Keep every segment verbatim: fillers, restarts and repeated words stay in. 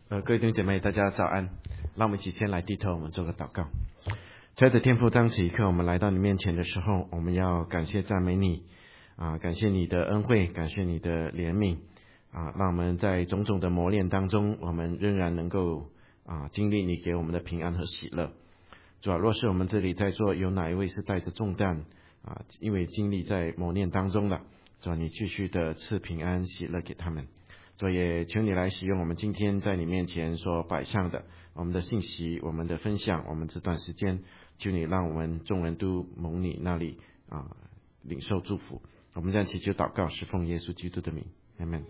呃，各位弟兄姐妹，大家早安。让我们一起先来低头，我们做个祷告。亲爱的天父，当此一刻我们来到你面前的时候，我们要感谢赞美你啊，感谢你的恩惠，感谢你的怜悯啊，让我们在种种的磨练当中，我们仍然能够啊经历你给我们的平安和喜乐。主啊，若是我们这里在座有哪一位是带着重担啊，因为经历在磨练当中了，主啊，你继续的赐平安喜乐给他们。主也求你来使用我们今天在你面前所摆上的我们的信息，我们的分享，我们这段时间，求你让我们众人都蒙你那里啊领受祝福。我们这样祈求祷告，是奉耶稣基督的名，阿们。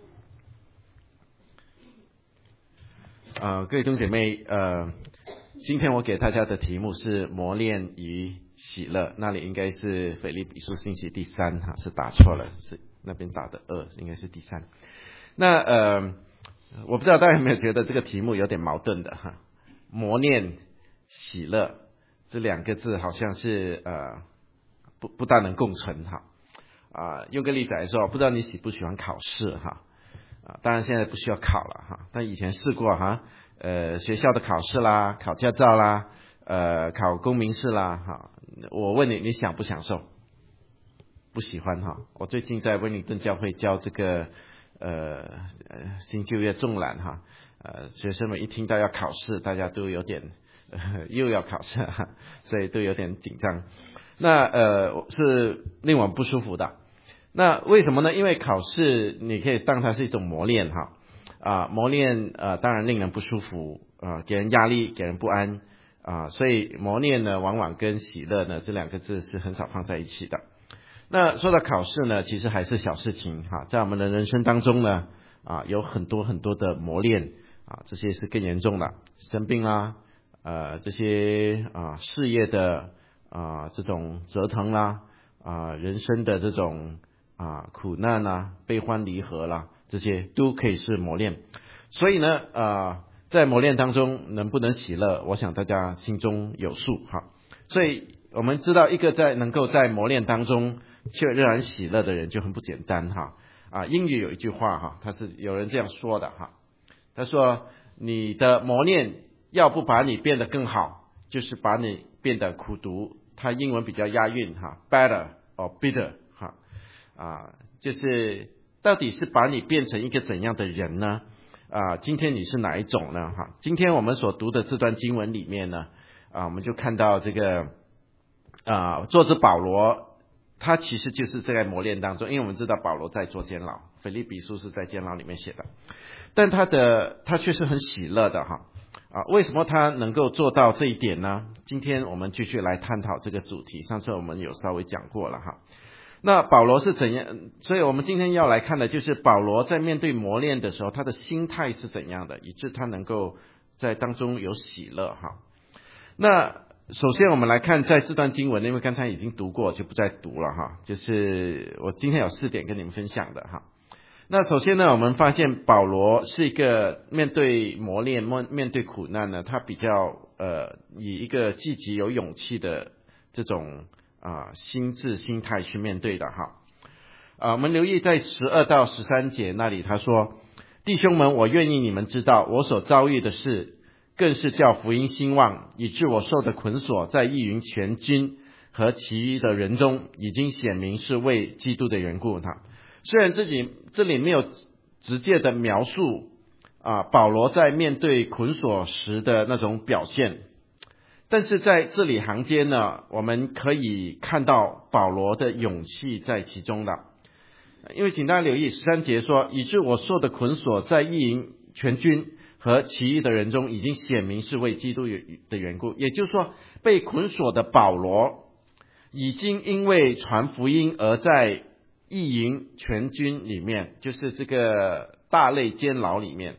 呃，各位弟兄姐妹，呃，今天我给大家的题目是磨练与喜乐，那里应该是腓立比书信息第三哈，是打错了，是那边打的二，应该是第三。那呃，我不知道大家有没有觉得这个题目有点矛盾的哈？磨练、喜乐这两个字好像是呃不不大能共存哈。啊、呃，用个例子来说，不知道你喜不喜欢考试哈？啊，当然现在不需要考了哈，但以前试过哈，呃，学校的考试啦，考驾照啦，呃，考公民试啦哈。我问你，你享不享受？不喜欢哈。我最近在威灵顿教会教这个。呃，新就业纵览哈，呃，学生们一听到要考试，大家都有点、呃、又要考试哈，所以都有点紧张。那呃是令我们不舒服的。那为什么呢？因为考试你可以当它是一种磨练哈，啊，磨练呃当然令人不舒服啊、呃，给人压力，给人不安啊、呃，所以磨练呢，往往跟喜乐呢这两个字是很少放在一起的。那说到考试呢，其实还是小事情哈，在我们的人生当中呢，啊，有很多很多的磨练啊，这些是更严重的，生病啦，呃，这些啊事业的啊这种折腾啦，啊人生的这种啊苦难啦，悲欢离合啦，这些都可以是磨练。所以呢，啊在磨练当中能不能喜乐，我想大家心中有数哈。所以我们知道，一个在能够在磨练当中却仍然喜乐的人就很不简单哈啊！英语有一句话哈，他是有人这样说的哈，他说：“你的磨练要不把你变得更好，就是把你变得苦毒。”他英文比较押韵哈 ，better or bitter 哈啊，就是到底是把你变成一个怎样的人呢？啊，今天你是哪一种呢？哈，今天我们所读的这段经文里面呢，啊，我们就看到这个啊，作者保罗。他其实就是在磨练当中，因为我们知道保罗在做监牢，腓立比书是在监牢里面写的，但他的他却是很喜乐的哈啊，为什么他能够做到这一点呢？今天我们继续来探讨这个主题，上次我们有稍微讲过了哈。那保罗是怎样？所以我们今天要来看的就是保罗在面对磨练的时候，他的心态是怎样的，以致他能够在当中有喜乐哈。那首先我们来看在这段经文，因为刚才已经读过就不再读了哈，就是我今天有四点跟你们分享的哈。那首先呢，我们发现保罗是一个面对磨练面面对苦难呢，他比较呃以一个积极有勇气的这种啊、呃、心智心态去面对的哈。啊、呃，我们留意在十二到十三节那里他说：“弟兄们，我愿意你们知道我所遭遇的事。”更是叫福音兴旺，以致我受的捆锁，在异营全军和其余的人中，已经显明是为基督的缘故。他虽然自己这里没有直接的描述啊，保罗在面对捆锁时的那种表现，但是在字里行间呢，我们可以看到保罗的勇气在其中的。因为请大家留意十三节说，以致我受的捆锁，在异营全军和其余的人中已经显明是为基督的缘故，也就是说，被捆锁的保罗已经因为传福音而在异营全军里面，就是这个大类监牢里面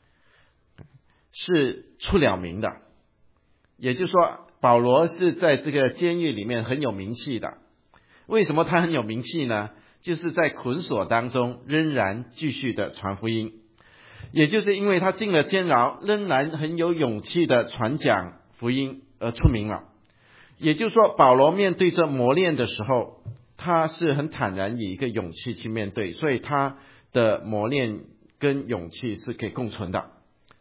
是出了名的。也就是说，保罗是在这个监狱里面很有名气的。为什么他很有名气呢？就是在捆锁当中仍然继续的传福音。也就是因为他进了监牢，仍然很有勇气的传讲福音而出名了。也就是说，保罗面对着磨练的时候，他是很坦然以一个勇气去面对，所以他的磨练跟勇气是可以共存的。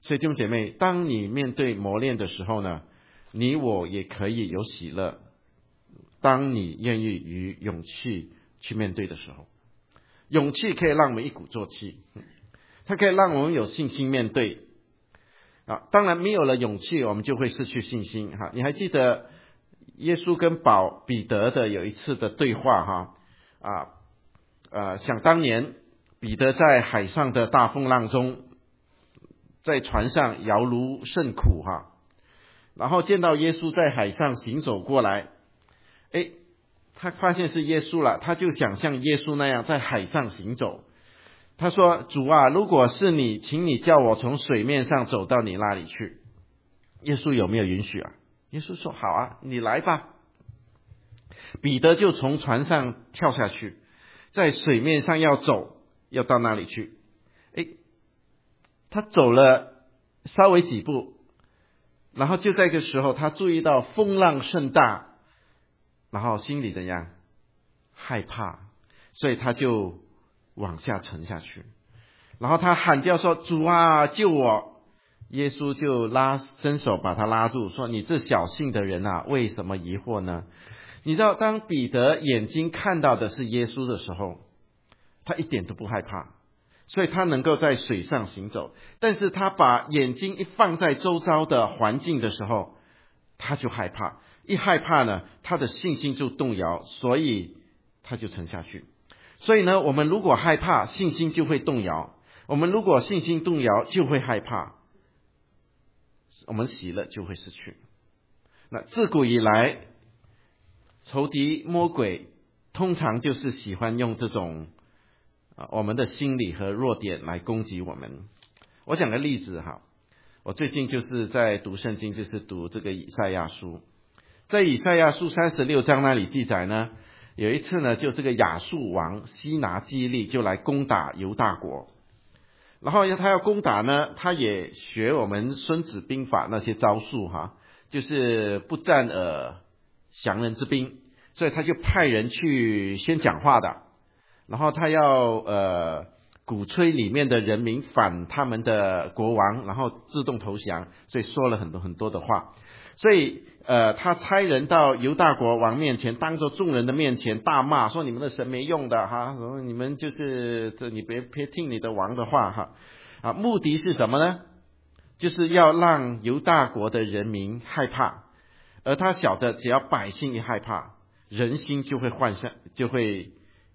所以弟兄姐妹，当你面对磨练的时候呢，你我也可以有喜乐。当你愿意与勇气去面对的时候，勇气可以让我们一鼓作气，它可以让我们有信心面对啊。当然没有了勇气，我们就会失去信心哈。你还记得耶稣跟保彼得的有一次的对话哈啊呃，想当年彼得在海上的大风浪中，在船上摇橹甚苦哈，然后见到耶稣在海上行走过来，诶，他发现是耶稣了，他就想像耶稣那样在海上行走。他说：主啊，如果是你，请你叫我从水面上走到你那里去。耶稣有没有允许啊？耶稣说：好啊，你来吧。彼得就从船上跳下去，在水面上要走，要到那里去。诶，他走了稍微几步，然后就在这个时候，他注意到风浪甚大，然后心里怎样？害怕，所以他就往下沉下去。然后他喊叫说：主啊，救我！耶稣就拉伸手把他拉住，说：你这小信的人啊，为什么疑惑呢？你知道，当彼得眼睛看到的是耶稣的时候，他一点都不害怕，所以他能够在水上行走。但是他把眼睛一放在周遭的环境的时候，他就害怕。一害怕呢，他的信心就动摇，所以他就沉下去。所以呢，我们如果害怕，信心就会动摇；我们如果信心动摇，就会害怕，我们喜乐就会失去。那自古以来，仇敌魔鬼通常就是喜欢用这种啊我们的心理和弱点来攻击我们。我讲个例子哈，我最近就是在读圣经，就是读这个以赛亚书。在以赛亚书三十六章那里记载呢，有一次呢，就这个亚述王西拿基利就来攻打犹大国，然后他要攻打呢，他也学我们孙子兵法那些招数哈，就是不战而降人之兵，所以他就派人去先讲话的，然后他要呃鼓吹里面的人民反他们的国王，然后自动投降，所以说了很多很多的话。所以呃，他差人到犹大国王面前，当着众人的面前大骂，说你们的神没用的哈，什么你们就是这你别别听你的王的话哈啊，目的是什么呢？就是要让犹大国的人民害怕，而他晓得只要百姓一害怕，人心就会涣散，就会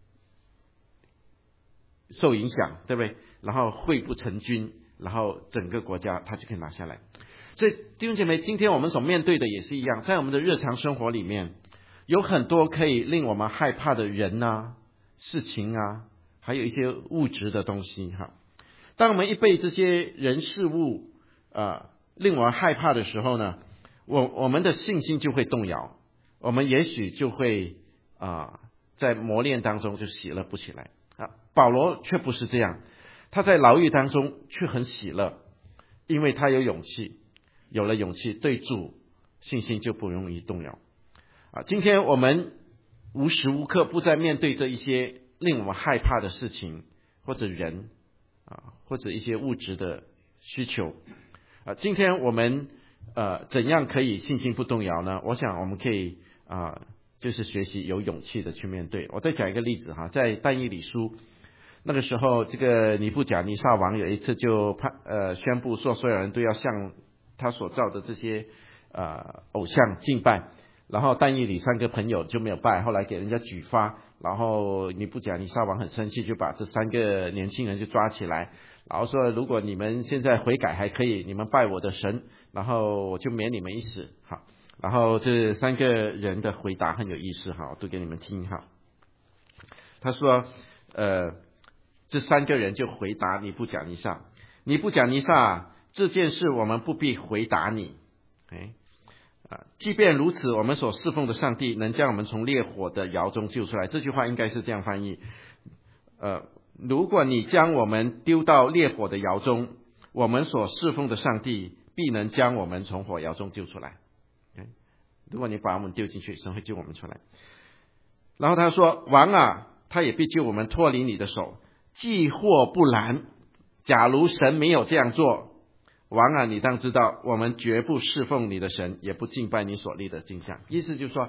受影响，对不对？然后会不成军，然后整个国家他就可以拿下来。所以弟兄姐妹，今天我们所面对的也是一样，在我们的日常生活里面，有很多可以令我们害怕的人啊、事情啊，还有一些物质的东西哈。当我们一被这些人事物呃令我们害怕的时候呢，我我们的信心就会动摇，我们也许就会啊、呃、在磨练当中就喜乐不起来啊。保罗却不是这样，他在牢狱当中却很喜乐，因为他有勇气。有了勇气，对主信心就不容易动摇啊！今天我们无时无刻不在面对着一些令我们害怕的事情，或者人啊，或者一些物质的需求啊。今天我们呃怎样可以信心不动摇呢？我想我们可以啊，就是学习有勇气的去面对。我再讲一个例子哈，在但以理书那个时候，这个尼布甲尼撒王有一次就判呃宣布说，所有人都要向他所造的这些呃偶像敬拜，然后但以理三个朋友就没有拜，后来给人家举发，然后尼布甲尼撒王很生气，就把这三个年轻人就抓起来，然后说如果你们现在悔改还可以，你们拜我的神，然后我就免你们一死。好，然后这三个人的回答很有意思哈，我读给你们听哈。他说呃这三个人就回答尼布甲尼撒，尼布甲尼撒，这件事我们不必回答你。哎，啊，即便如此，我们所侍奉的上帝能将我们从烈火的窑中救出来。这句话应该是这样翻译：呃，如果你将我们丢到烈火的窑中，我们所侍奉的上帝必能将我们从火窑中救出来。哎，如果你把我们丢进去，神会救我们出来。然后他说：王啊，他也必救我们脱离你的手。既或不然，假如神没有这样做， 王啊，你当知道，我们绝不侍奉你的神，也不敬拜你所立的镜像。意思就是说，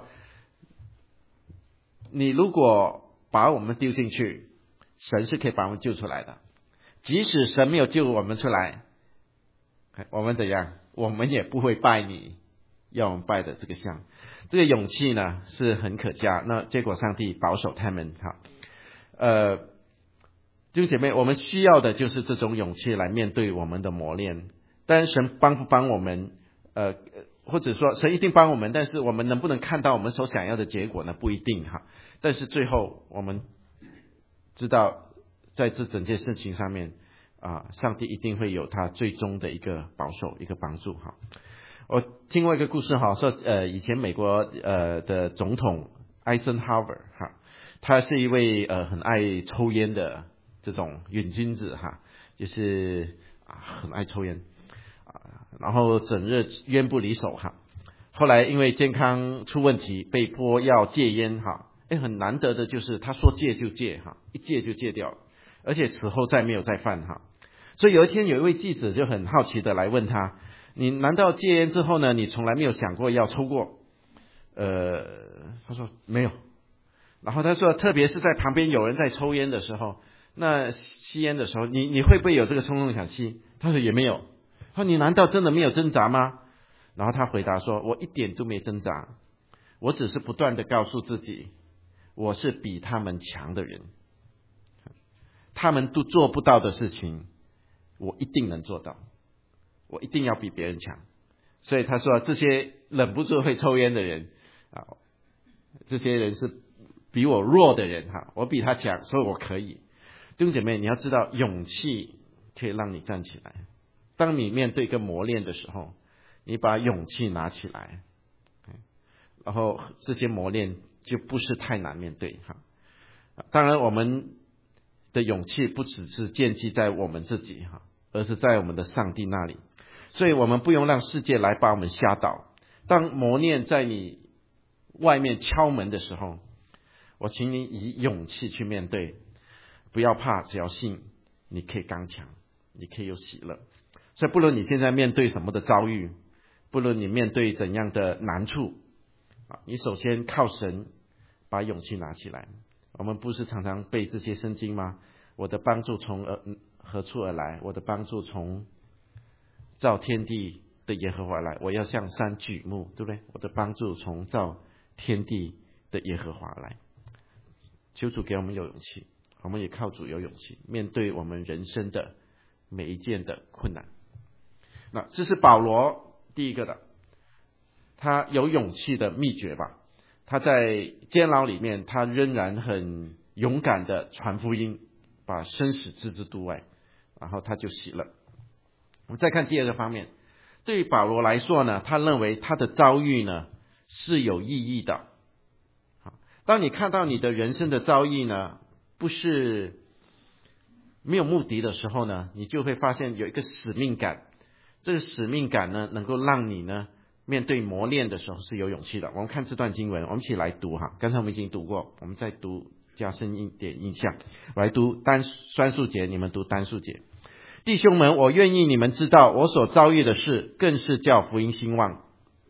你如果把我们丢进去，神是可以把我们救出来的。即使神没有救我们出来，我们怎样？我们也不会拜你要我们拜的这个像。这个勇气呢是很可嘉。那结果上帝保守他们哈。呃，弟兄姐妹，我们需要的就是这种勇气来面对我们的磨练。但神帮不帮我们，呃，或者说神一定帮我们，但是我们能不能看到我们所想要的结果呢？不一定哈。但是最后我们知道，在这整件事情上面啊，上帝一定会有他最终的一个保守、一个帮助哈。我听过一个故事哈，说呃，以前美国呃的总统艾森豪威尔哈，他是一位呃很爱抽烟的这种瘾君子哈，就是啊很爱抽烟。然后整日烟不离手哈，后来因为健康出问题，被迫要戒烟哈。哎，很难得的就是他说戒就戒哈，一戒就戒掉了，而且此后再没有再犯哈。所以有一天有一位记者就很好奇的来问他：你难道戒烟之后呢，你从来没有想过要抽过？呃，他说没有。然后他说，特别是在旁边有人在抽烟的时候，那吸烟的时候，你你会不会有这个冲动想吸？他说也没有。他说你难道真的没有挣扎吗？然后他回答说，我一点都没挣扎，我只是不断的告诉自己，我是比他们强的人，他们都做不到的事情，我一定能做到，我一定要比别人强。所以他说，这些忍不住会抽烟的人啊，这些人是比我弱的人哈，我比他强，所以我可以。弟兄姐妹，你要知道，勇气可以让你站起来。当你面对一个磨练的时候，你把勇气拿起来，然后这些磨练就不是太难面对哈。当然，我们的勇气不只是建基在我们自己哈，而是在我们的上帝那里。所以我们不用让世界来把我们吓倒。当磨练在你外面敲门的时候，我请你以勇气去面对，不要怕，只要信，你可以刚强，你可以有喜乐。所以不论你现在面对什么的遭遇，不论你面对怎样的难处，你首先靠神把勇气拿起来。我们不是常常背这些圣经吗？我的帮助从何处而来？我的帮助从造天地的耶和华来。我要向山举目，对不对？我的帮助从造天地的耶和华来。求主给我们有勇气，我们也靠主有勇气面对我们人生的每一件的困难。那这是保罗第一个的，他有勇气的秘诀吧。他在监牢里面，他仍然很勇敢的传福音，把生死置之度外，然后他就喜乐。我们再看第二个方面，对于保罗来说呢，他认为他的遭遇呢是有意义的。当你看到你的人生的遭遇呢不是没有目的的时候呢，你就会发现有一个使命感。这个使命感呢，能够让你呢面对磨练的时候是有勇气的。我们看这段经文，我们一起来读哈。刚才我们已经读过，我们再读加深一点印象。我来读单双数节，你们读单数节。弟兄们，我愿意你们知道，我所遭遇的事，更是叫福音兴旺。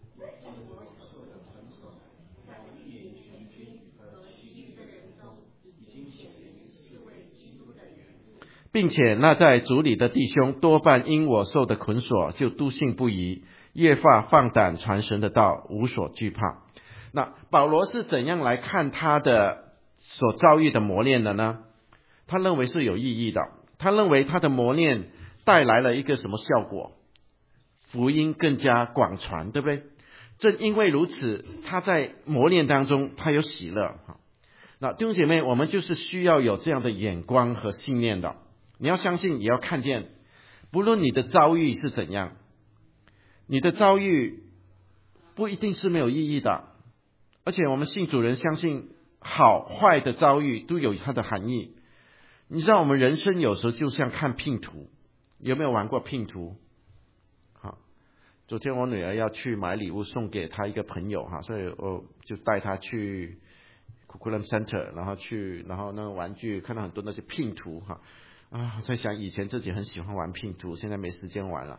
并且那在主里的弟兄多半因我受的捆锁，就笃信不疑，越发放胆传神的道，无所惧怕。那保罗是怎样来看他的所遭遇的磨练的呢？他认为是有意义的。他认为他的磨练带来了一个什么效果？福音更加广传，对不对？正因为如此，他在磨练当中他有喜乐。那弟兄姐妹，我们就是需要有这样的眼光和信念的。你要相信，也要看见，不论你的遭遇是怎样，你的遭遇不一定是没有意义的。而且我们信主人相信，好坏的遭遇都有它的含义。你知道我们人生有时候就像看拼图，有没有玩过拼图？好，昨天我女儿要去买礼物送给她一个朋友哈，所以我就带她去 Curriculum Center， 然后去，然后那个玩具看到很多那些拼图哈。啊，在想以前自己很喜欢玩拼图，现在没时间玩了。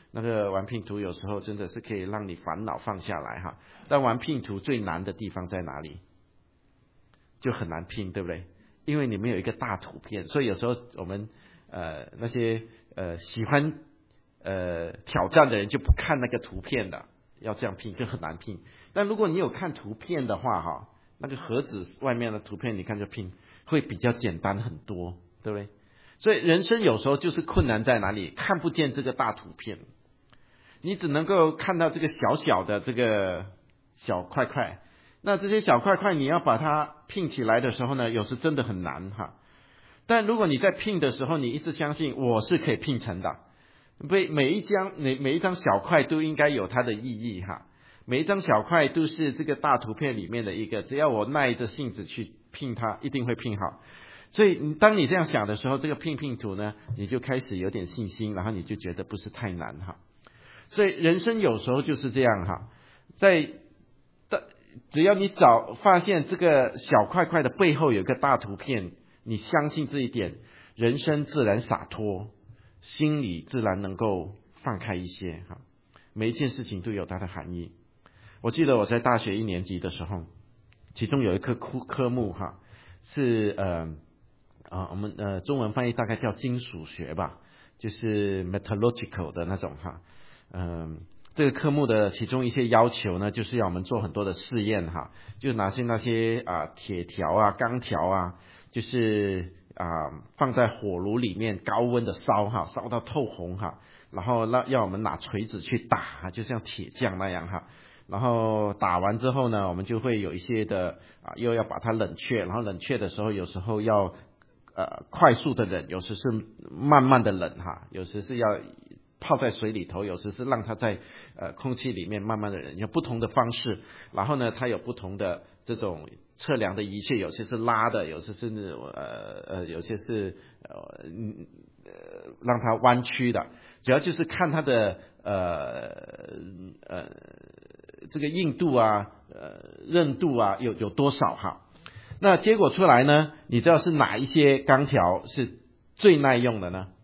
那个玩拼图有时候真的是可以让你烦恼放下来哈。但玩拼图最难的地方在哪里？就很难拼，对不对？因为你没有一个大图片，所以有时候我们呃那些呃喜欢呃挑战的人就不看那个图片的，要这样拼就很难拼。但如果你有看图片的话哈，那个盒子外面的图片你看就拼会比较简单很多，对不对？所以人生有时候就是困难在哪里？看不见这个大图片，你只能够看到这个小小的这个小块块。那这些小块块你要把它拼起来的时候呢，有时真的很难哈。但如果你在拼的时候，你一直相信我是可以拼成的，每每一张每每一张小块都应该有它的意义哈。每一张小块都是这个大图片里面的一个，只要我耐着性子去拼它，一定会拼好。所以当你这样想的时候，这个拼拼图呢，你就开始有点信心，然后你就觉得不是太难哈。所以人生有时候就是这样哈，在只要你找发现这个小块块的背后有个大图片，你相信这一点，人生自然洒脱，心里自然能够放开一些哈。每一件事情都有它的含义。我记得我在大学一年级的时候，其中有一科科科目哈，是呃啊我们呃中文翻译大概叫金属学吧，就是 metallurgical 的那种哈，嗯、呃。这个科目的其中一些要求呢，就是要我们做很多的试验哈，就拿些那些啊铁条啊、钢条啊，就是啊放在火炉里面高温的烧哈，烧到透红哈，然后让要我们拿锤子去打，就像铁匠那样哈。然后打完之后呢，我们就会有一些的啊，又要把它冷却，然后冷却的时候有时候要呃快速的冷，有时是慢慢的冷哈，有时是要泡在水里头，有时是让它在呃空气里面慢慢的冷，有不同的方式。然后呢，它有不同的这种测量的仪器，有些是拉的，有些是呃呃有些是呃嗯呃让它弯曲的，主要就是看它的呃呃这个硬度啊呃韧度啊有有多少哈。那结果出来呢，你知道是哪一些钢条是最耐用的呢？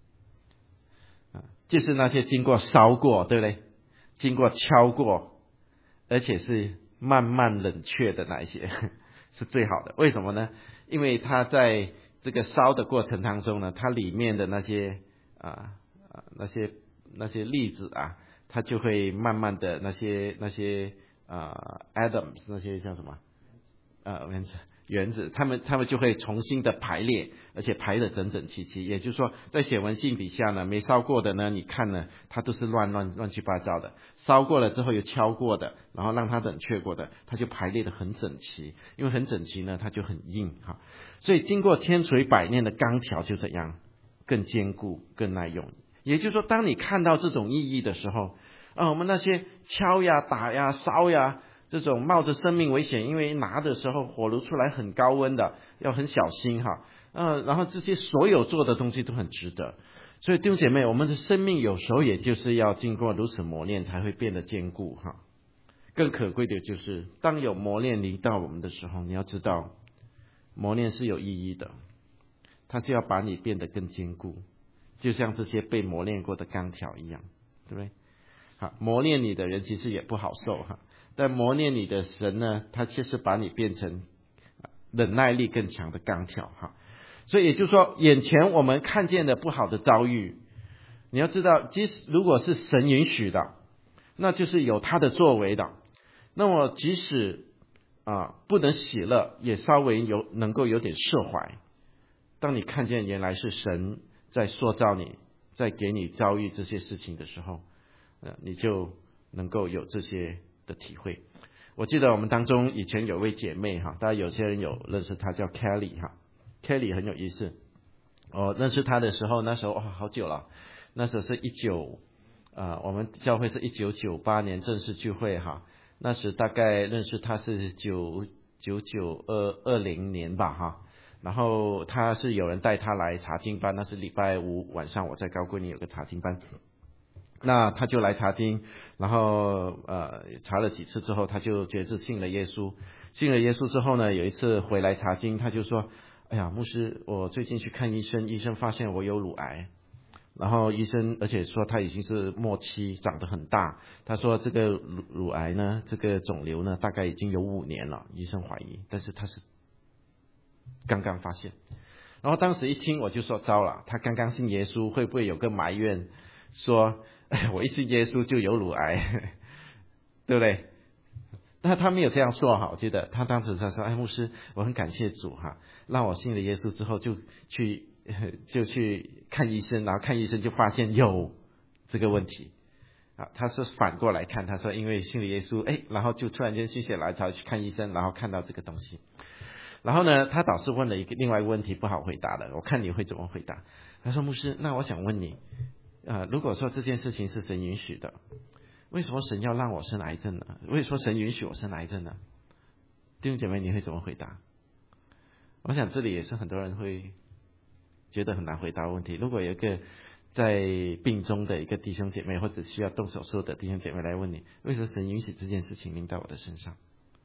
就是那些经过烧过，对不对？经过敲过，而且是慢慢冷却的那一些是最好的。为什么呢？因为它在这个烧的过程当中呢，它里面的那些啊啊那些那些粒子啊，它就会慢慢的那些那些啊 atoms 那些叫什么啊原子原子，它们它们就会重新的排列，而且排得整整齐齐。也就是说，在显微镜底下呢，没烧过的呢，你看呢，它都是乱乱乱七八糟的；烧过了之后有敲过的，然后让它冷却过的，它就排列得很整齐。因为很整齐呢，它就很硬哈。所以经过千锤百炼的钢条就怎样更坚固、更耐用。也就是说，当你看到这种意义的时候，啊，我们那些敲呀、打呀、烧呀。这种冒着生命危险，因为拿的时候火炉出来很高温的，要很小心哈。呃，然后这些所有做的东西都很值得。所以弟兄姐妹，我们的生命有时候也就是要经过如此磨练，才会变得坚固哈。更可贵的就是，当有磨练临到我们的时候，你要知道，磨练是有意义的，它是要把你变得更坚固，就像这些被磨练过的钢条一样，对不对？好，磨练你的人其实也不好受哈。但磨练你的神呢，他其实把你变成忍耐力更强的钢条哈。所以也就是说，眼前我们看见的不好的遭遇，你要知道，即使如果是神允许的，那就是有他的作为的。那么即使啊不能喜乐，也稍微有能够有点释怀。当你看见原来是神在塑造你，在给你遭遇这些事情的时候，呃，你就能够有这些的体会。我记得我们当中以前有位姐妹哈，大家有些人有认识她，叫 Kelly 哈 ，Kelly 很有意思。我认识她的时候，那时候哇好久了，那时候是一九啊，我们教会是一九九八年正式聚会哈，那时大概认识她是九九九二二零年吧哈，然后她是有人带她来查经班，那是礼拜五晚上我在高贵里有个查经班。那他就来查经，然后呃查了几次之后，他就决志信了耶稣。信了耶稣之后呢，有一次回来查经，他就说：“哎呀，牧师，我最近去看医生，医生发现我有乳癌。” 然后医生而且说他已经是末期，长得很大。他说这个乳乳癌呢，这个肿瘤呢，大概已经有五年了，医生怀疑，但是他是刚刚发现。然后当时一听我就说糟了，他刚刚信耶稣，会不会有个埋怨说，哎，我一信耶稣就有乳癌，对不对？那他没有这样说哈，我记得他当时他说，哎，牧师，我很感谢主哈，让我信了耶稣之后就去就去看医生，然后看医生就发现有这个问题啊。他是反过来看，他说因为信了耶稣，哎，然后就突然间心血来潮去看医生，然后看到这个东西。然后呢，他导师问了一个另外一个问题，不好回答的，我看你会怎么回答。他说，牧师，那我想问你，呃，如果说这件事情是神允许的，为什么神要让我生癌症呢？为什么神允许我生癌症呢？弟兄姐妹，你会怎么回答？我想这里也是很多人会觉得很难回答问题。如果有一个在病中的一个弟兄姐妹，或者需要动手术的弟兄姐妹来问你，为什么神允许这件事情临到我的身上？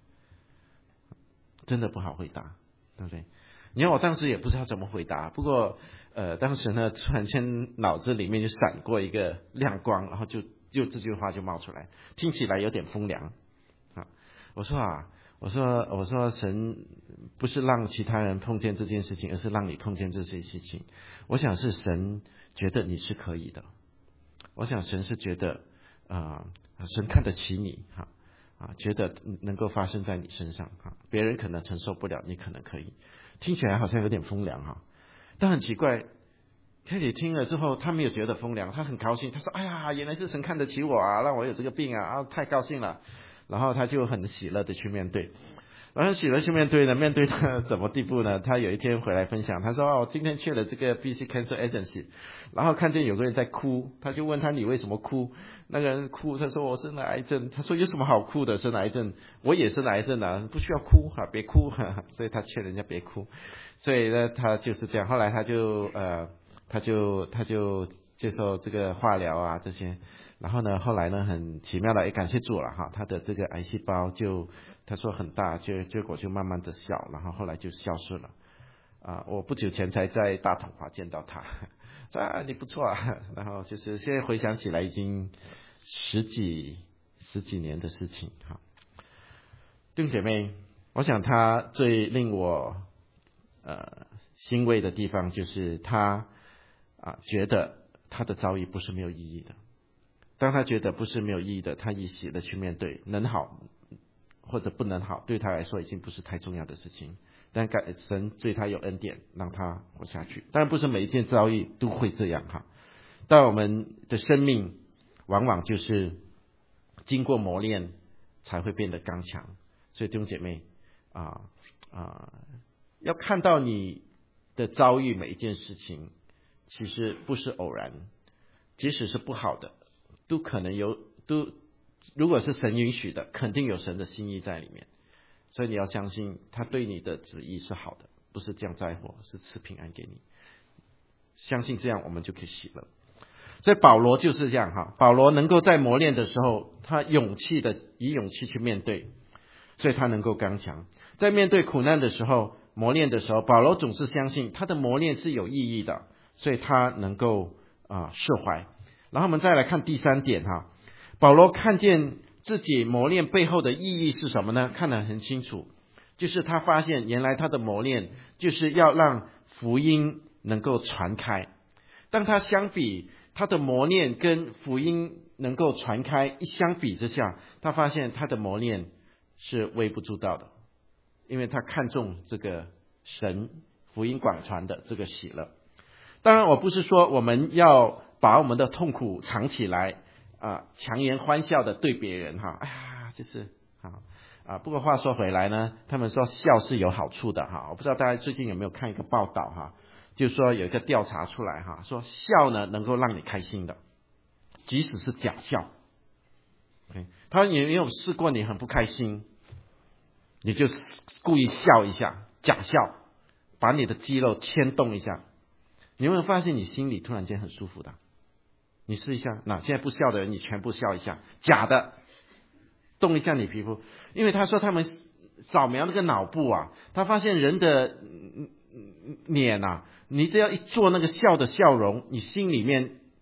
真的不好回答，对不对？你看我当时也不知道怎么回答，不过呃，当时呢，突然间脑子里面就闪过一个亮光，然后就就这句话就冒出来，听起来有点风凉啊。我说啊，我说我说神不是让其他人碰见这件事情，而是让你碰见这些事情。我想是神觉得你是可以的，我想神是觉得啊、呃，神看得起你哈。啊，觉得能够发生在你身上啊，别人可能承受不了，你可能可以。听起来好像有点风凉哈，但很奇怪，凯蒂听了之后，他没有觉得风凉，他很高兴。他说：“哎呀，原来是神看得起我啊，让我有这个病啊，啊，太高兴了。”然后他就很喜乐的去面对。然后喜乐去面对呢，面对到怎么地步呢？他有一天回来分享，他说：“哦，我今天去了这个 B C Cancer Agency， 然后看见有个人在哭，他就问他你为什么哭？那个人哭，他说我生了癌症。他说有什么好哭的？生了癌症，我也生了癌症啊，不需要哭哈，别哭哈。所以他劝人家别哭，所以呢，他就是这样。后来他就呃，他就他就接受这个化疗啊这些。”然后呢，后来呢，很奇妙的也感谢主了哈，他的这个癌细胞就他说很大，就结果就慢慢的小，然后后来就消失了。啊，我不久前才在大统华见到他，说啊你不错啊，然后就是现在回想起来已经十几十几年的事情哈。弟兄姐妹，我想他最令我呃欣慰的地方就是他啊觉得他的遭遇不是没有意义的。当他觉得不是没有意义的，他以喜乐去面对，能好或者不能好，对他来说已经不是太重要的事情。但感神对他有恩典，让他活下去。当然不是每一件遭遇都会这样哈，但我们的生命往往就是经过磨练才会变得刚强。所以弟兄姐妹啊啊，要看到你的遭遇每一件事情，其实不是偶然，即使是不好的。都可能有，都如果是神允许的，肯定有神的心意在里面。所以你要相信他对你的旨意是好的，不是降灾祸，是赐平安给你。相信这样，我们就可以喜乐。所以保罗就是这样哈，保罗能够在磨练的时候，他勇气的以勇气去面对，所以他能够刚强。在面对苦难的时候，磨练的时候，保罗总是相信他的磨练是有意义的，所以他能够啊、呃、释怀。然后我们再来看第三点哈，保罗看见自己磨练背后的意义是什么呢？看得很清楚，就是他发现原来他的磨练就是要让福音能够传开。当他相比他的磨练跟福音能够传开一相比之下，他发现他的磨练是微不足道的，因为他看重这个神福音广传的这个喜乐。当然我不是说我们要把我们的痛苦藏起来啊，强颜欢笑的对别人哈，哎呀，就是啊啊。不过话说回来呢，他们说笑是有好处的哈。我不知道大家最近有没有看一个报道哈，就是说有一个调查出来哈，说笑呢能够让你开心的，即使是假笑。Okay? 他有没有试过你很不开心，你就故意笑一下，假笑，把你的肌肉牵动一下，你有没有发现你心里突然间很舒服的？你试一下，那现在不笑的人，你全部笑一下，假的，动一下你皮肤。因为他说他们扫描那个脑部啊，他发现人的脸啊，你只要一做那个笑的笑容，你心里面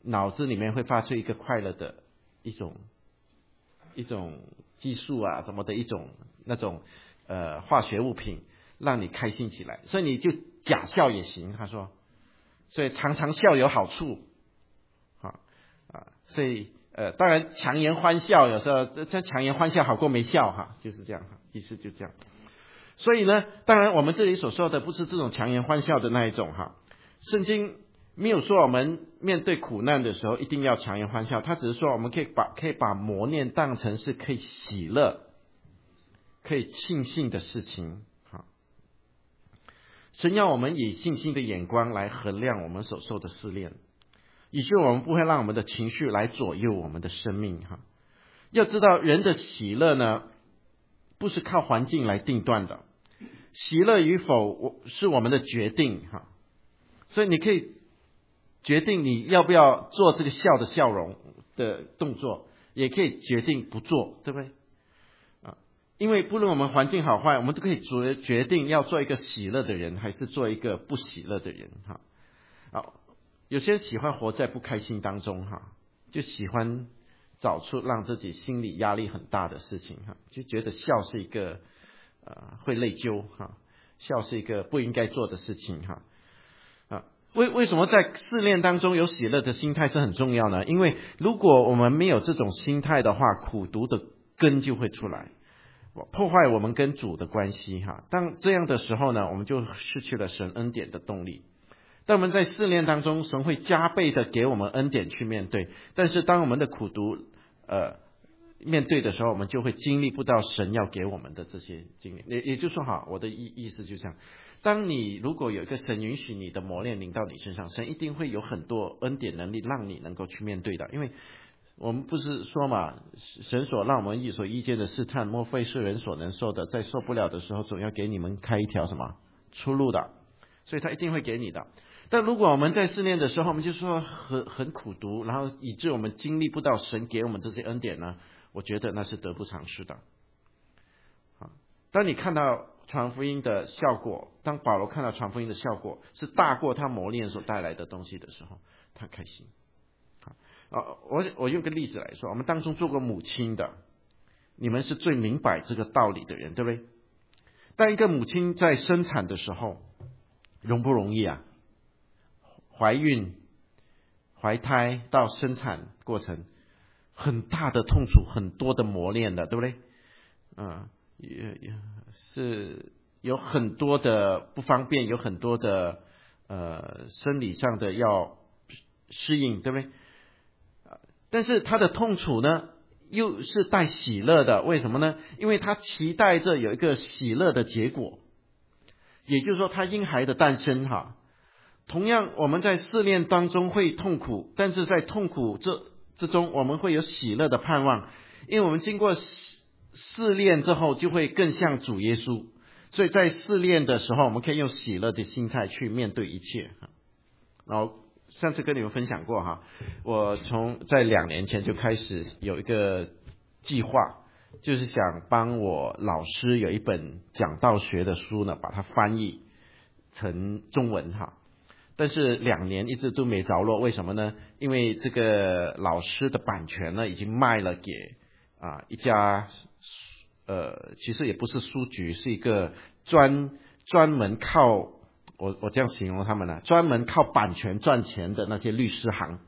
脑子里面会发出一个快乐的一种一种激素啊什么的一种那种呃化学物品，让你开心起来，所以你就假笑也行。他说，所以常常笑有好处，啊啊，所以呃当然强颜欢笑有时候这这强颜欢笑好过没笑哈，就是这样，意思就这样。所以呢，当然我们这里所说的不是这种强颜欢笑的那一种哈，圣经没有说我们面对苦难的时候一定要强颜欢笑，他只是说我们可以把可以把磨练当成是可以喜乐、可以庆幸的事情。好，神要我们以信心的眼光来衡量我们所受的试炼，以致我们不会让我们的情绪来左右我们的生命哈。要知道人的喜乐呢，不是靠环境来定断的，喜乐与否是我们的决定哈。所以你可以决定你要不要做这个笑的笑容的动作，也可以决定不做，对不对啊？因为不论我们环境好坏，我们都可以决决定要做一个喜乐的人，还是做一个不喜乐的人哈。啊，有些人喜欢活在不开心当中哈，就喜欢找出让自己心理压力很大的事情哈，就觉得笑是一个呃会内疚哈，笑是一个不应该做的事情哈。啊，为为什么在试炼当中有喜乐的心态是很重要呢？因为如果我们没有这种心态的话，苦毒的根就会出来，破坏我们跟主的关系哈。当这样的时候呢，我们就失去了神恩典的动力。当我们在试炼当中，神会加倍的给我们恩典去面对，但是当我们的苦毒呃面对的时候，我们就会经历不到神要给我们的这些经历。也也就是说哈，我的意意思就这样，当你如果有一个神允许你的磨练临到你身上，神一定会有很多恩典能力让你能够去面对的。因为我们不是说嘛，神所让我们所遇见的试探，莫非是人所能受的？在受不了的时候，总要给你们开一条什么出路的，所以他一定会给你的。但如果我们在试炼的时候，我们就说很很苦毒，然后以致我们经历不到神给我们这些恩典呢，我觉得那是得不偿失的。当你看到传福音的效果，当保罗看到传福音的效果是大过他磨练所带来的东西的时候，他开心。啊，我我用个例子来说，我们当中做过母亲的，你们是最明白这个道理的人，对不对？当一个母亲在生产的时候，容不容易啊？怀孕、怀胎到生产过程，很大的痛楚，很多的磨练的，对不对？嗯，也也是有很多的不方便，有很多的呃生理上的要适应，对不对？但是他的痛楚呢，又是带喜乐的，为什么呢？因为他期待着有一个喜乐的结果，也就是说，他婴孩的诞生哈。同样，我们在试炼当中会痛苦，但是在痛苦这之中，我们会有喜乐的盼望，因为我们经过试炼之后，就会更像主耶稣。所以在试炼的时候，我们可以用喜乐的心态去面对一切。然后上次跟你们分享过哈，我从在两年前就开始有一个计划，就是想帮我老师有一本讲道学的书呢，把它翻译成中文哈。但是两年一直都没着落，为什么呢？因为这个老师的版权呢，已经卖了给啊一家呃，其实也不是书局，是一个专专门靠我我这样形容他们呢，专门靠版权赚钱的那些律师行。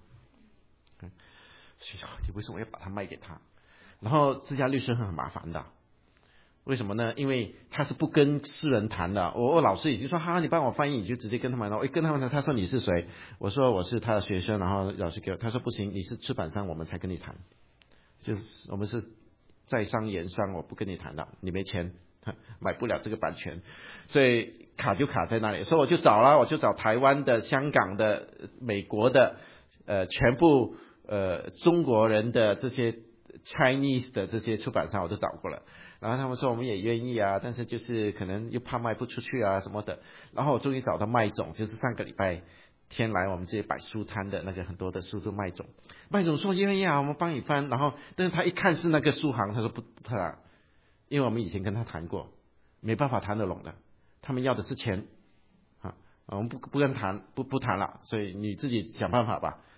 你为什么要把它卖给他？然后这家律师很麻烦的。为什么呢？因为他是不跟私人谈的。我我老师已经说，哈，你帮我翻译，你就直接跟他们谈。我一跟他们谈，他说你是谁？我说我是他的学生。然后老师给我，他说不行，你是出版商，我们才跟你谈。就是我们是在商言商，我不跟你谈的，你没钱买不了这个版权，所以卡就卡在那里。所以我就找了，我就找台湾的、香港的、美国的，呃，全部呃中国人的这些 Chinese 的这些出版商，我都找过了。然后他们说我们也愿意啊，但是就是可能又怕卖不出去啊什么的。然后我终于找到麦总，就是上个礼拜天来我们这些摆书摊的那个很多的书都麦总。麦总说愿意啊，我们帮你翻。然后但是他一看是那个书行，他说不不谈，因为我们以前跟他谈过，没办法谈得拢的，他们要的是钱啊，我们不不跟谈不不谈了，所以你自己想办法吧。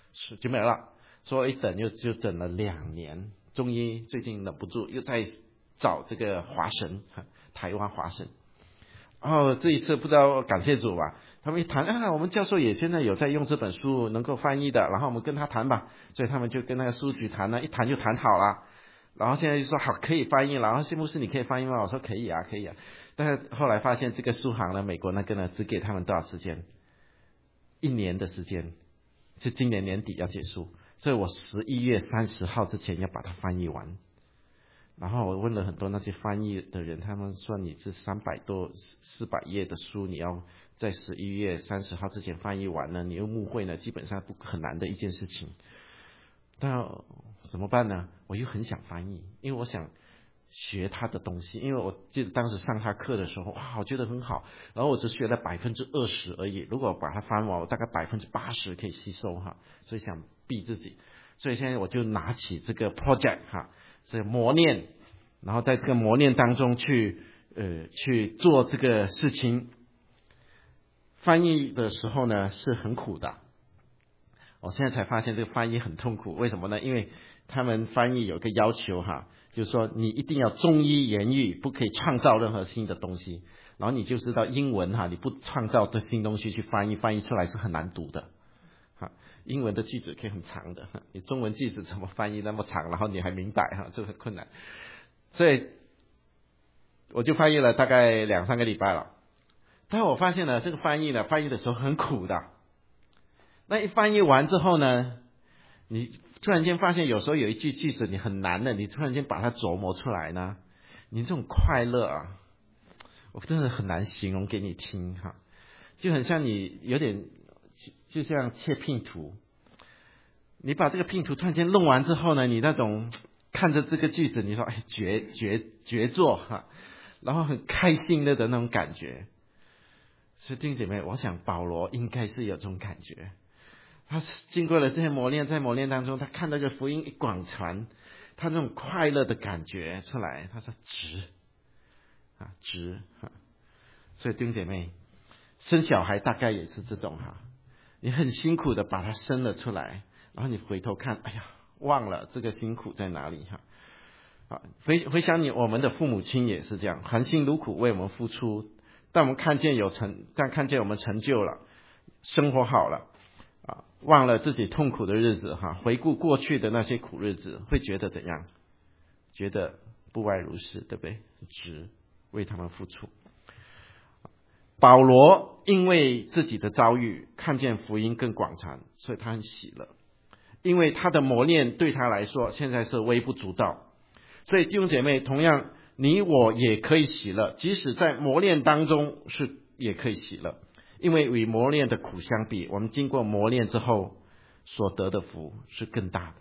是就没了。所以一等又就等了两年，终于最近忍不住又在找这个华神，台湾华神。哦，这一次不知道感谢主吧，他们一谈啊，我们教授也现在有在用这本书能够翻译的，然后我们跟他谈吧，所以他们就跟那个书局谈了，一谈就谈好了。然后现在就说好可以翻译了，然后谢牧师你可以翻译吗？我说可以啊，可以啊。但是后来发现这个书行呢，美国那个呢，只给他们多少时间？一年的时间，就今年年底要结束，所以我十一月三十号之前要把它翻译完。然后我问了很多那些翻译的人，他们说你这三百多四百页的书，你要在十一月三十号之前翻译完呢，你又牧会呢，基本上不很难的一件事情。但怎么办呢？我又很想翻译，因为我想学他的东西，因为我记得当时上他课的时候，哇，我觉得很好。然后我只学了百分之二十而已，如果把它翻完，我大概百分之八十可以吸收哈。所以想逼自己，所以现在我就拿起这个 project 哈，这磨练，然后在这个磨练当中去呃去做这个事情。翻译的时候呢是很苦的。我现在才发现这个翻译很痛苦，为什么呢？因为他们翻译有个要求哈，就是说你一定要忠于原语，不可以创造任何新的东西。然后你就知道英文哈，你不创造的新东西去翻译，翻译出来是很难读的。哈，英文的句子可以很长的，你中文句子怎么翻译那么长，然后你还明白哈，这很困难。所以我就翻译了大概两三个礼拜了，但我发现呢，这个翻译呢，翻译的时候很苦的。那一翻译完之后呢，你突然间发现有时候有一句句子你很难的，你突然间把它琢磨出来呢，你这种快乐啊，我真的很难形容给你听哈，就很像你有点就像切拼图，你把这个拼图突然间弄完之后呢，你那种看着这个句子，你说哎绝绝绝作哈，然后很开心的的那种感觉。所以弟兄姐妹，我想保罗应该是有这种感觉。他经过了这些磨练，在磨练当中，他看到这个福音一广传，他那种快乐的感觉出来，他说值啊值哈。所以弟兄姐妹，生小孩大概也是这种哈，你很辛苦的把他生了出来，然后你回头看，哎呀，忘了这个辛苦在哪里哈。啊，回回想你我们的父母亲也是这样，含辛茹苦为我们付出，但我们看见有成，但看见我们成就了，生活好了。啊，忘了自己痛苦的日子哈，回顾过去的那些苦日子，会觉得怎样？觉得不外如是，对不对？值为他们付出。保罗因为自己的遭遇，看见福音更广传，所以他很喜乐。因为他的磨练对他来说现在是微不足道，所以弟兄姐妹，同样你我也可以喜乐，即使在磨练当中是也可以喜乐。因为与磨练的苦相比，我们经过磨练之后所得的福是更大的。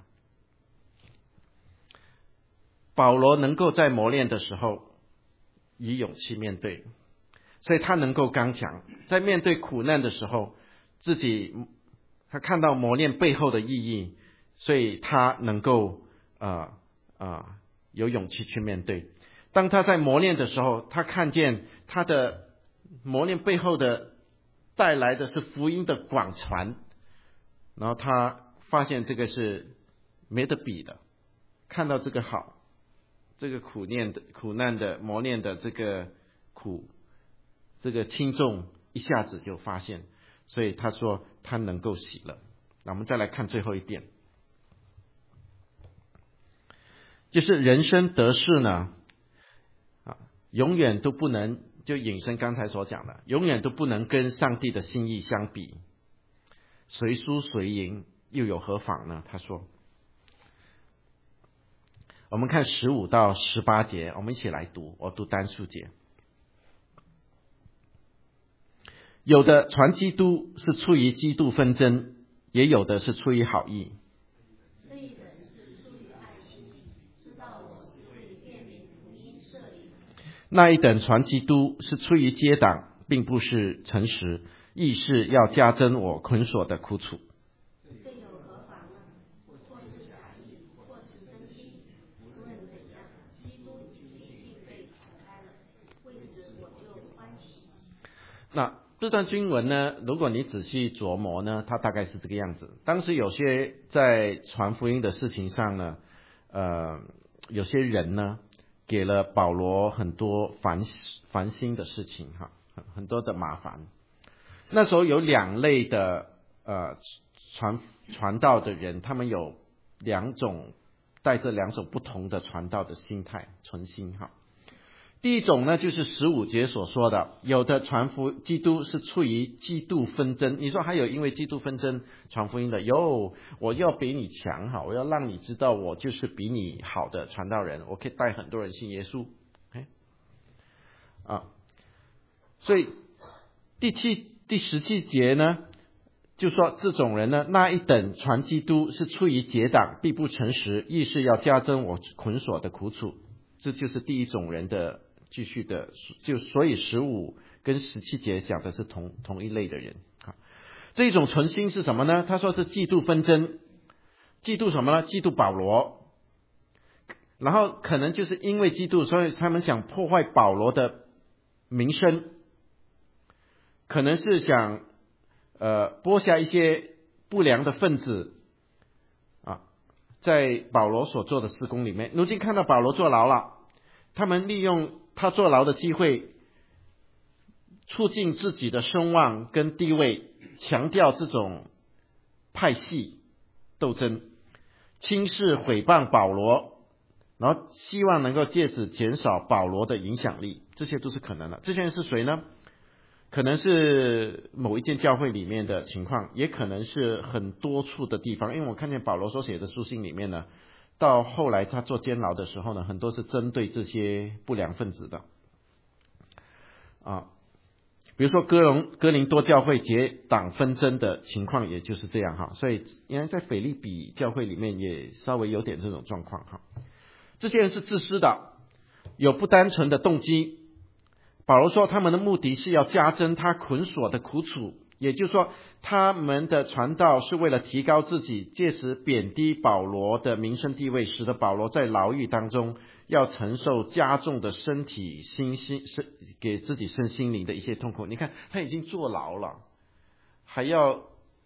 保罗能够在磨练的时候以勇气面对，所以他能够刚强，在面对苦难的时候，自己他看到磨练背后的意义，所以他能够呃呃有勇气去面对。当他在磨练的时候，他看见他的磨练背后的带来的是福音的广传，然后他发现这个是没得比的，看到这个好，这个苦念的苦难的磨练的这个苦，这个轻重一下子就发现，所以他说他能够喜乐。那我们再来看最后一点，就是人生得失呢，啊，永远都不能。就引申刚才所讲的，永远都不能跟上帝的心意相比，谁输谁赢又有何妨呢？他说，我们看十五到十八节，我们一起来读，我读单数节。有的传基督是出于嫉妒纷争，也有的是出于好意。那一等传基督是出于结党，并不是诚实，亦是要加增我捆锁的苦楚。这有何妨呢？或是假意，或是真心，无论怎样，基督已经被传开了，为此我就欢喜。那这段经文呢，如果你仔细琢磨呢，它大概是这个样子。当时有些在传福音的事情上呢，呃，有些人呢，给了保罗很多烦烦心的事情哈，很多的麻烦。那时候有两类的呃传传道的人，他们有两种带着两种不同的传道的心态，存心哈。第一种呢，就是十五节所说的，有的传福基督是出于嫉妒纷争。你说还有因为嫉妒纷争传福音的？有，我要比你强哈，我要让你知道我就是比你好的传道人，我可以带很多人信耶稣。哎，啊，所以第七、第十七节呢，就说这种人呢，那一等传基督是出于结党，必不诚实，亦是要加增我捆锁的苦楚。这就是第一种人的。继续的，就所以十五跟十七节讲的是同同一类的人。这一种存心是什么呢？他说是嫉妒纷争，嫉妒什么呢？嫉妒保罗，然后可能就是因为嫉妒，所以他们想破坏保罗的名声，可能是想呃剥下一些不良的分子啊，在保罗所做的事工里面。如今看到保罗坐牢了，他们利用他坐牢的机会，促进自己的声望跟地位，强调这种派系斗争，轻视毁谤保罗，然后希望能够借此减少保罗的影响力，这些都是可能的。这些人是谁呢？可能是某一间教会里面的情况，也可能是很多处的地方。因为我看见保罗所写的书信里面呢，到后来他做监牢的时候呢，很多是针对这些不良分子的啊，比如说哥林哥林多教会结党纷争的情况，也就是这样哈。所以因为在腓立比教会里面也稍微有点这种状况哈。这些人是自私的，有不单纯的动机。保罗说他们的目的是要加增他捆锁的苦楚，也就是说他们的传道是为了提高自己，借此贬低保罗的名声地位，使得保罗在牢狱当中要承受加重的身体心心身给自己身心灵的一些痛苦。你看他已经坐牢了，还要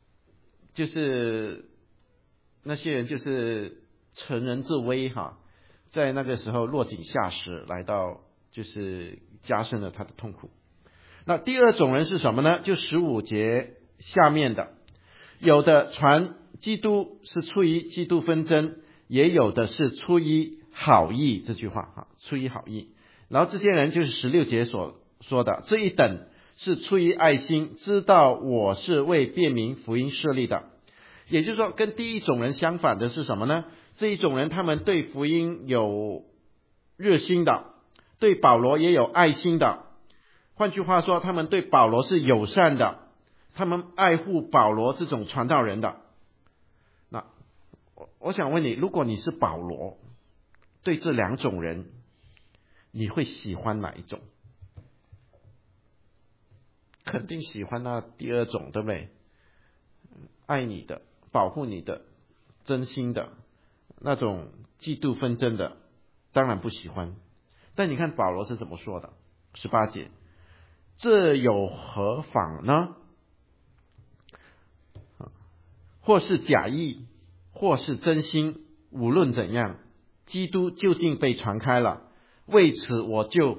就是那些人就是乘人之危哈，在那个时候落井下石，来到就是加深了他的痛苦。那第二种人是什么呢？就十五节下面的，有的传基督是出于嫉妒纷争，也有的是出于好意，这句话哈，出于好意。然后这些人就是十六节所说的，这一等是出于爱心，知道我是为辨明福音设立的。也就是说，跟第一种人相反的是什么呢？这一种人他们对福音有热心的，对保罗也有爱心的。换句话说，他们对保罗是友善的，他们爱护保罗这种传道人的。那我我想问你，如果你是保罗，对这两种人，你会喜欢哪一种？肯定喜欢那第二种，对不对？爱你的，保护你的，真心的，那种嫉妒纷争的，当然不喜欢。但你看保罗是怎么说的？十八节，这有何妨呢？或是假意，或是真心，无论怎样，基督究竟被传开了，为此我就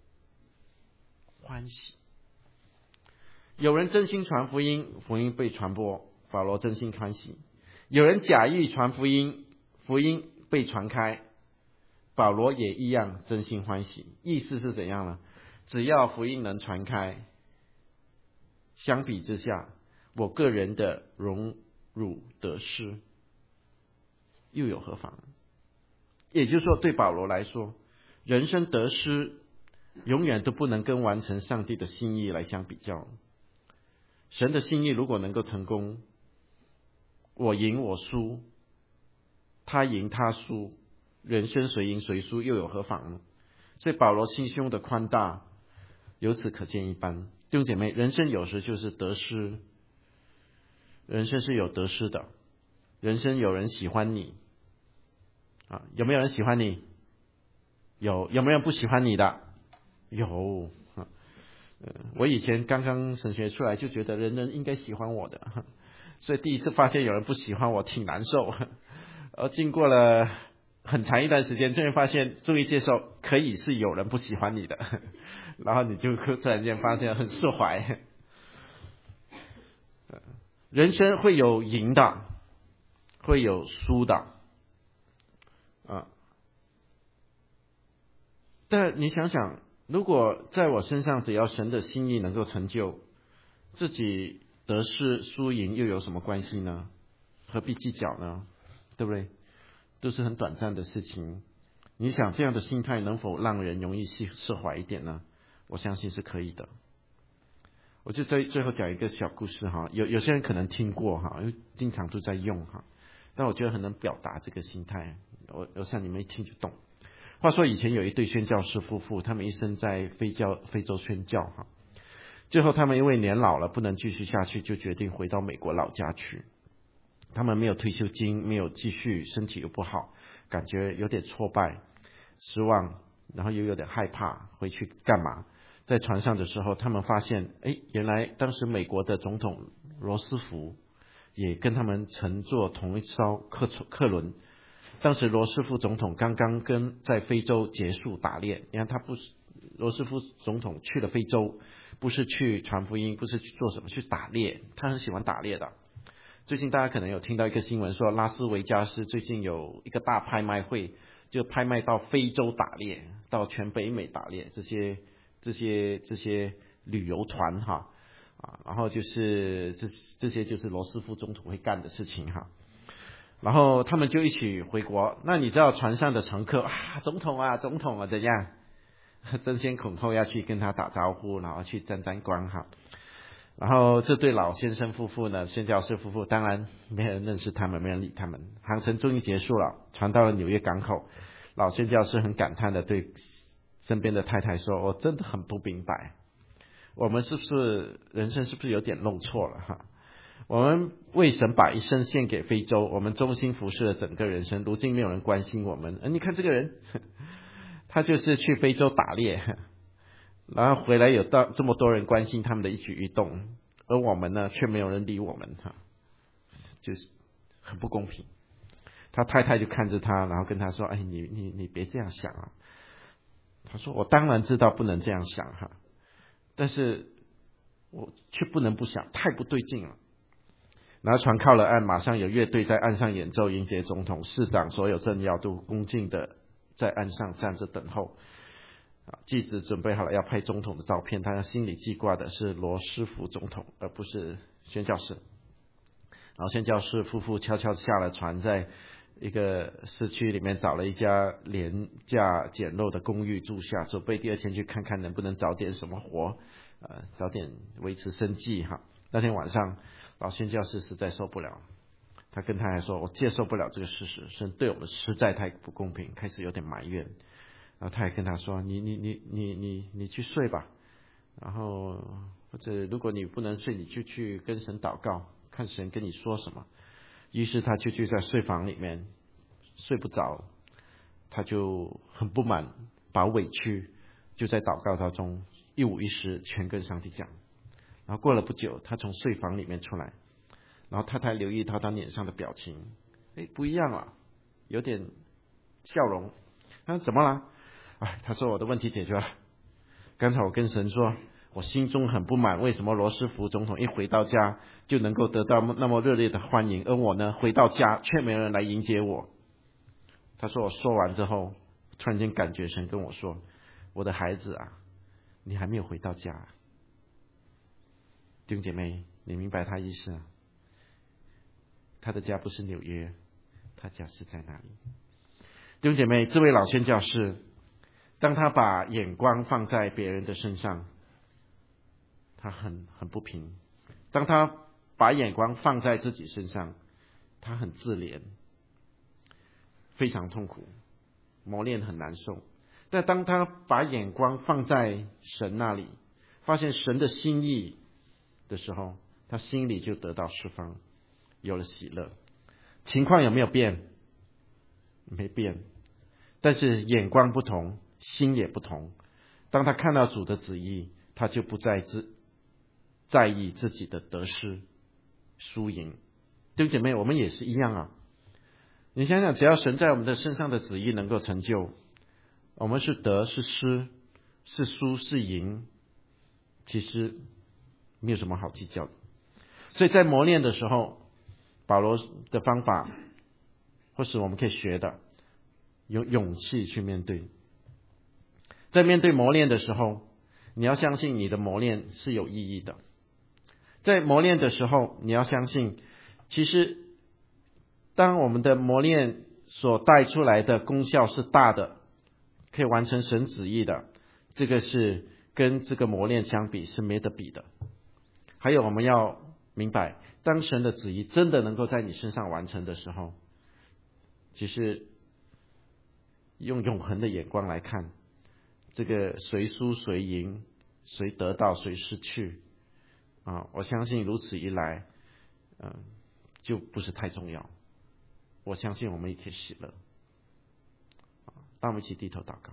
欢喜。有人真心传福音，福音被传播，保罗真心欢喜；有人假意传福音，福音被传开，保罗也一样真心欢喜。意思是怎样呢？只要福音能传开，相比之下，我个人的荣辱得失又有何妨？也就是说，对保罗来说，人生得失永远都不能跟完成上帝的心意来相比较。神的心意如果能够成功，我赢我输，他赢他输，人生谁赢谁输又有何妨呢？所以保罗心胸的宽大由此可见一斑。弟兄姐妹，人生有时就是得失，人生是有得失的，人生有人喜欢你啊，有没有人喜欢你？有。有没有人不喜欢你的？有。 呃，我以前刚刚神学出来就觉得人人应该喜欢我的，所以第一次发现有人不喜欢我挺难受。而经过了很长一段时间，终于发现终于接受可以是有人不喜欢你的，然后你就突然间发现很释怀。人生会有赢的，会有输的，啊，但你想想，如果在我身上只要神的心意能够成就，自己得失输赢又有什么关系呢？何必计较呢？对不对？都是很短暂的事情。你想这样的心态能否让人容易释释怀一点呢？我相信是可以的。我就最最后讲一个小故事哈，有有些人可能听过哈，因为经常都在用哈，但我觉得很能表达这个心态。我我想你们一听就懂。话说以前有一对宣教士夫妇，他们一生在非教非洲宣教哈，最后他们因为年老了不能继续下去，就决定回到美国老家去。他们没有退休金，没有继续，身体又不好，感觉有点挫败、失望，然后又有点害怕，回去干嘛？在船上的时候，他们发现，哎，原来当时美国的总统罗斯福也跟他们乘坐同一艘客客轮。当时罗斯福总统刚刚跟在非洲结束打猎，你看他不是罗斯福总统去了非洲，不是去传福音，不是去做什么，去打猎。他很喜欢打猎的。最近大家可能有听到一个新闻说，拉斯维加斯最近有一个大拍卖会，就拍卖到非洲打猎，到全北美打猎，这些这些这些旅游团哈啊，然后就是这这些就是罗斯福总统会干的事情哈。然后他们就一起回国。那你知道船上的乘客啊，总统啊，总统啊，怎样？争先恐后要去跟他打招呼，然后去沾沾光哈。然后这对老先生夫妇呢，宣教士夫妇，当然没人认识他们，没人理他们。航程终于结束了，船到了纽约港口。老宣教士很感叹的对身边的太太说：“我真的很不明白，我们是不是人生是不是有点弄错了哈？我们为神把一生献给非洲，我们忠心服侍了整个人生，如今没有人关心我们。而你看这个人，他就是去非洲打猎，然后回来有到这么多人关心他们的一举一动，而我们呢，却没有人理我们哈，就是很不公平。”他太太就看着他，然后跟他说：“哎，你你你别这样想啊。”他说：“我当然知道不能这样想哈，但是我却不能不想，太不对劲了。”然后船靠了岸，马上有乐队在岸上演奏迎接总统，市长所有政要都恭敬的在岸上站着等候。记者准备好了要拍总统的照片，他心里记挂的是罗斯福总统，而不是宣教士。然后宣教士夫妇悄悄下了船，在一个市区里面找了一家廉价简陋的公寓住下，准备第二天去看看能不能找点什么活，呃，找点维持生计哈。那天晚上，老宣教士实在受不了，他跟他还说：“我接受不了这个事实，神对我们实在太不公平。”开始有点埋怨，然后他还跟他说：“你你你你你你去睡吧，然后或者如果你不能睡，你就去跟神祷告，看神跟你说什么。”于是他就就在睡房里面睡不着，他就很不满，把委屈就在祷告当中一五一十全跟上帝讲。然后过了不久，他从睡房里面出来，然后太太留意到他脸上的表情，哎，不一样了，有点笑容。他说：“怎么了？”哎，他说：“我的问题解决了。刚才我跟神说，我心中很不满，为什么罗斯福总统一回到家就能够得到那么热烈的欢迎，而我呢，回到家却没有人来迎接我。”他说：“我说完之后，突然间感觉神跟我说，我的孩子啊，你还没有回到家。”弟兄姐妹，你明白他意思啊？他的家不是纽约，他家是在哪里？弟兄姐妹，这位老宣教士，当他把眼光放在别人的身上，他很很不平；当他把眼光放在自己身上，他很自怜，非常痛苦，磨练很难受。但当他把眼光放在神那里，发现神的心意的时候，他心里就得到释放，有了喜乐。情况有没有变？没变，但是眼光不同，心也不同。当他看到主的旨意， 他就不再自在意自己的得失输赢。弟兄姐妹，我们也是一样啊。你想想，只要神在我们的身上的旨意能够成就，我们是得是失是输是赢，其实没有什么好计较的。所以在磨练的时候，保罗的方法或是我们可以学的，有勇气去面对。在面对磨练的时候，你要相信你的磨练是有意义的。在磨练的时候，你要相信，其实当我们的磨练所带出来的功效是大的，可以完成神旨意的，这个是跟这个磨练相比是没得比的。还有我们要明白，当神的旨意真的能够在你身上完成的时候，其实用永恒的眼光来看，这个谁输谁赢，谁得到谁失去啊，我相信如此一来，嗯、呃，就不是太重要。我相信我们也可以喜乐。让我们一起低头祷告。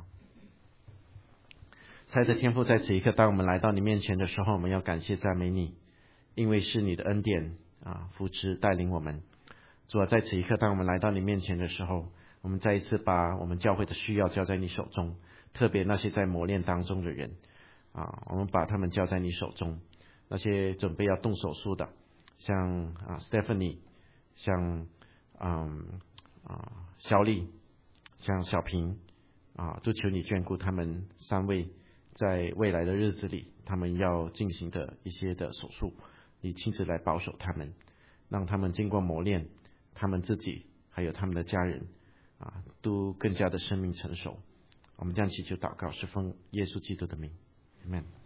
亲爱的天父，在此一刻，当我们来到你面前的时候，我们要感谢赞美你，因为是你的恩典啊，扶持带领我们。主啊，在此一刻，当我们来到你面前的时候，我们再一次把我们教会的需要交在你手中，特别那些在磨练当中的人啊，我们把他们交在你手中。那些准备要动手术的，像啊 Stephanie， 像嗯啊肖丽，像小平啊，都求你眷顾他们三位，在未来的日子里，他们要进行的一些的手术，你亲自来保守他们，让他们经过磨练，他们自己还有他们的家人啊，都更加的生命成熟。我们这样祈求祷告，是奉耶稣基督的名 ，Amen。